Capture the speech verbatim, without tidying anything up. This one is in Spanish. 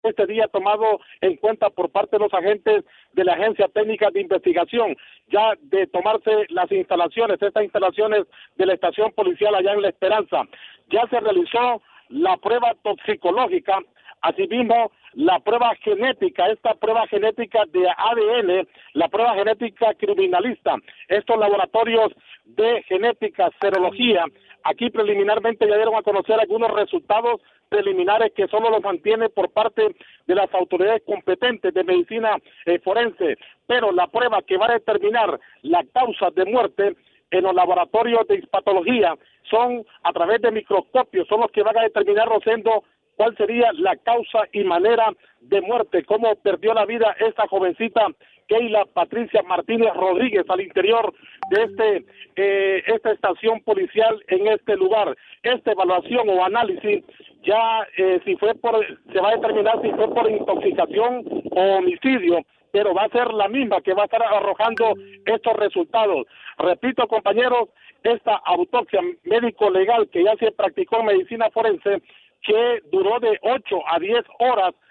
este día tomado en cuenta por parte de los agentes de la Agencia Técnica de Investigación, ya de tomarse las instalaciones, estas instalaciones de la estación policial allá en La Esperanza. Ya se realizó la prueba toxicológica, asimismo la prueba genética, esta prueba genética de A D N, la prueba genética criminalista, estos laboratorios de genética, serología, aquí preliminarmente ya dieron a conocer algunos resultados preliminares que solo los mantiene por parte de las autoridades competentes de medicina eh, forense, pero la prueba que va a determinar la causa de muerte en los laboratorios de hispatología son a través de microscopios, son los que van a determinar, Rosendo, cuál sería la causa y manera de muerte, cómo perdió la vida esta jovencita Keila Patricia Martínez Rodríguez al interior de este eh, esta estación policial en este lugar. Esta evaluación o análisis ya eh, si fue por se va a determinar si fue por intoxicación o homicidio, pero va a ser la misma que va a estar arrojando estos resultados. Repito, compañeros, esta autopsia médico-legal que ya se practicó en medicina forense, que duró de ocho a diez horas,